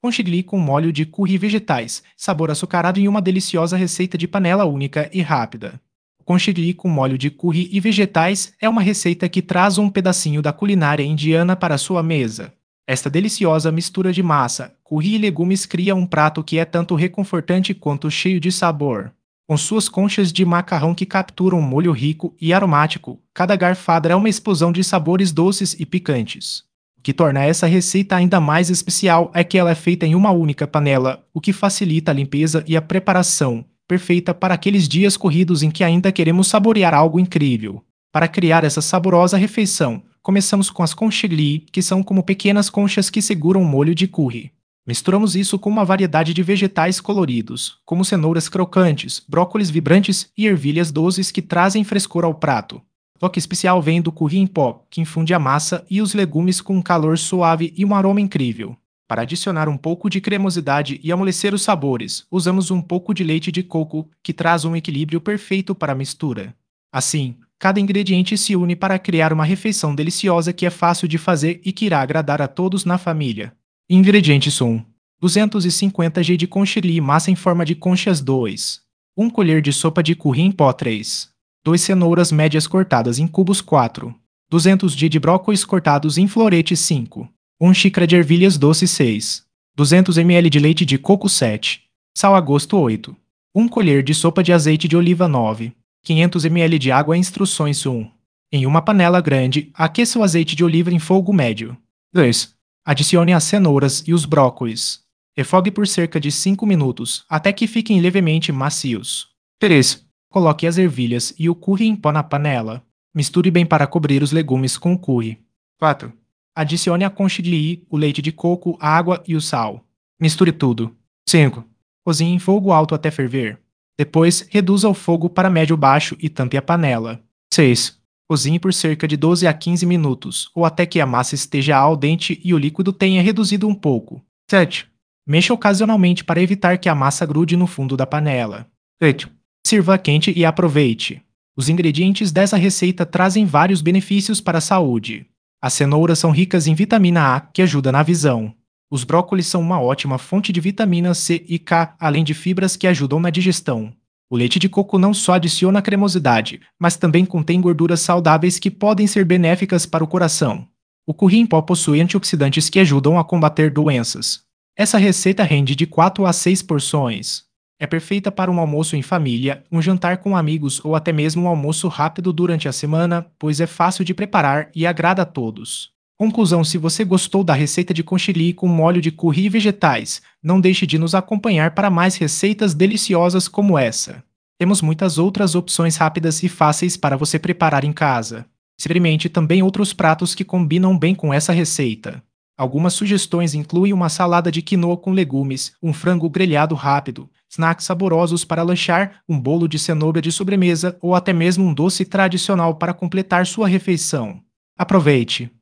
Conchigli com molho de curry e vegetais, sabor açucarado em uma deliciosa receita de panela única e rápida. O conchigli com molho de curry e vegetais é uma receita que traz um pedacinho da culinária indiana para sua mesa. Esta deliciosa mistura de massa, curry e legumes cria um prato que é tanto reconfortante quanto cheio de sabor. Com suas conchas de macarrão que capturam um molho rico e aromático, cada garfada é uma explosão de sabores doces e picantes. O que torna essa receita ainda mais especial é que ela é feita em uma única panela, o que facilita a limpeza e a preparação, perfeita para aqueles dias corridos em que ainda queremos saborear algo incrível. Para criar essa saborosa refeição, começamos com as conchigli, que são como pequenas conchas que seguram um molho de curry. Misturamos isso com uma variedade de vegetais coloridos, como cenouras crocantes, brócolis vibrantes e ervilhas doces que trazem frescor ao prato. O toque especial vem do curry em pó, que infunde a massa e os legumes com um calor suave e um aroma incrível. Para adicionar um pouco de cremosidade e amolecer os sabores, usamos um pouco de leite de coco, que traz um equilíbrio perfeito para a mistura. Assim, cada ingrediente se une para criar uma refeição deliciosa que é fácil de fazer e que irá agradar a todos na família. Ingredientes são 250 g de conchilli massa em forma de conchas 2, 1 colher de sopa de curry em pó 3, 2 cenouras médias cortadas em cubos 4, 200 g de brócolis cortados em florete 5, 1 xícara de ervilhas doces 6, 200 ml de leite de coco 7, sal a gosto 8, 1 colher de sopa de azeite de oliva 9, 500 ml de água. Instruções 1. Em uma panela grande, aqueça o azeite de oliva em fogo médio. 2. Adicione as cenouras e os brócolis. Refogue por cerca de 5 minutos, até que fiquem levemente macios. 3. Coloque as ervilhas e o curry em pó na panela. Misture bem para cobrir os legumes com o curry. 4. Adicione a conchigli, o leite de coco, a água e o sal. Misture tudo. 5. Cozinhe em fogo alto até ferver. Depois, reduza o fogo para médio-baixo e tampe a panela. 6. Cozinhe por cerca de 12 a 15 minutos, ou até que a massa esteja al dente e o líquido tenha reduzido um pouco. 7. Mexa ocasionalmente para evitar que a massa grude no fundo da panela. 8. Sirva quente e aproveite. Os ingredientes dessa receita trazem vários benefícios para a saúde. As cenouras são ricas em vitamina A, que ajuda na visão. Os brócolis são uma ótima fonte de vitamina C e K, além de fibras que ajudam na digestão. O leite de coco não só adiciona cremosidade, mas também contém gorduras saudáveis que podem ser benéficas para o coração. O curry em pó possui antioxidantes que ajudam a combater doenças. Essa receita rende de 4 a 6 porções. É perfeita para um almoço em família, um jantar com amigos ou até mesmo um almoço rápido durante a semana, pois é fácil de preparar e agrada a todos. Conclusão: se você gostou da receita de conchilli com molho de curry e vegetais, não deixe de nos acompanhar para mais receitas deliciosas como essa. Temos muitas outras opções rápidas e fáceis para você preparar em casa. Experimente também outros pratos que combinam bem com essa receita. Algumas sugestões incluem uma salada de quinoa com legumes, um frango grelhado rápido, snacks saborosos para lanchar, um bolo de cenoura de sobremesa ou até mesmo um doce tradicional para completar sua refeição. Aproveite!